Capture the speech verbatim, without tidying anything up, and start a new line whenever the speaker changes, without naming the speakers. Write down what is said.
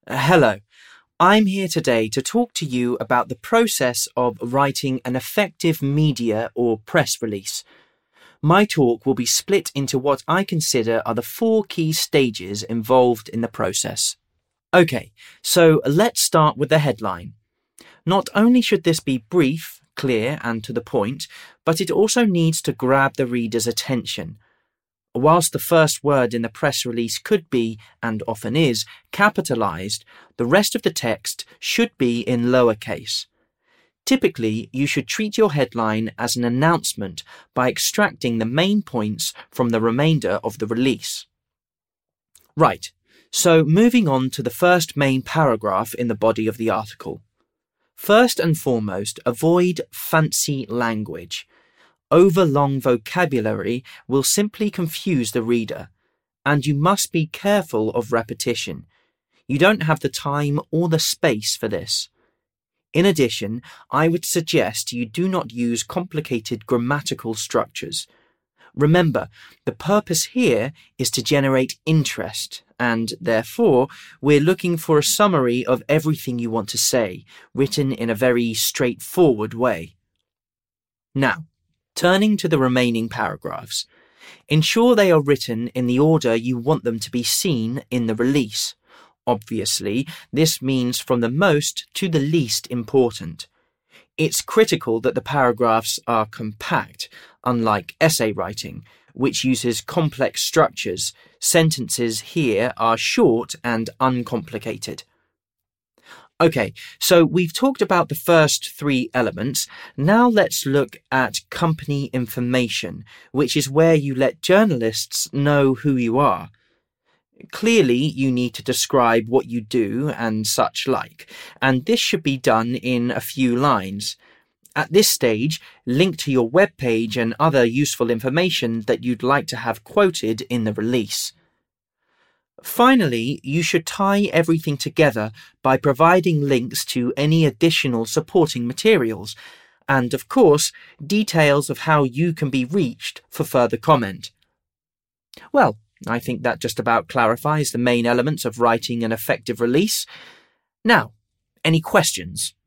Uh, hello, I'm here today to talk to you about the process of writing an effective media or press release. My talk will be split into what I consider are the four key stages involved in the process. Okay, so let's start with the headline. Not only should this be brief, clear, and to the point, but it also needs to grab the reader's attention. Whilst the first word in the press release could be, and often is, capitalized, the rest of the text should be in lowercase. Typically, you should treat your headline as an announcement by extracting the main points from the remainder of the release. Right, so moving on to the first main paragraph in the body of the article. First and foremost, avoid fancy language. Overlong vocabulary will simply confuse the reader, and you must be careful of repetition. You don't have the time or the space for this. In addition, I would suggest you do not use complicated grammatical structures. Remember, the purpose here is to generate interest, and therefore, we're looking for a summary of everything you want to say, written in a very straightforward way. Now, turning to the remaining paragraphs, ensure they are written in the order you want them to be seen in the release. Obviously, this means from the most to the least important. It's critical that the paragraphs are compact, unlike essay writing, which uses complex structures. Sentences here are short and uncomplicated. Okay, so we've talked about the first three elements. Now let's look at company information, which is where you let journalists know who you are. Clearly, you need to describe what you do and such like, and this should be done in a few lines. At this stage, link to your webpage and other useful information that you'd like to have quoted in the release. Finally, you should tie everything together by providing links to any additional supporting materials, and of course, details of how you can be reached for further comment. Well, I think that just about clarifies the main elements of writing an effective release. Now, any questions?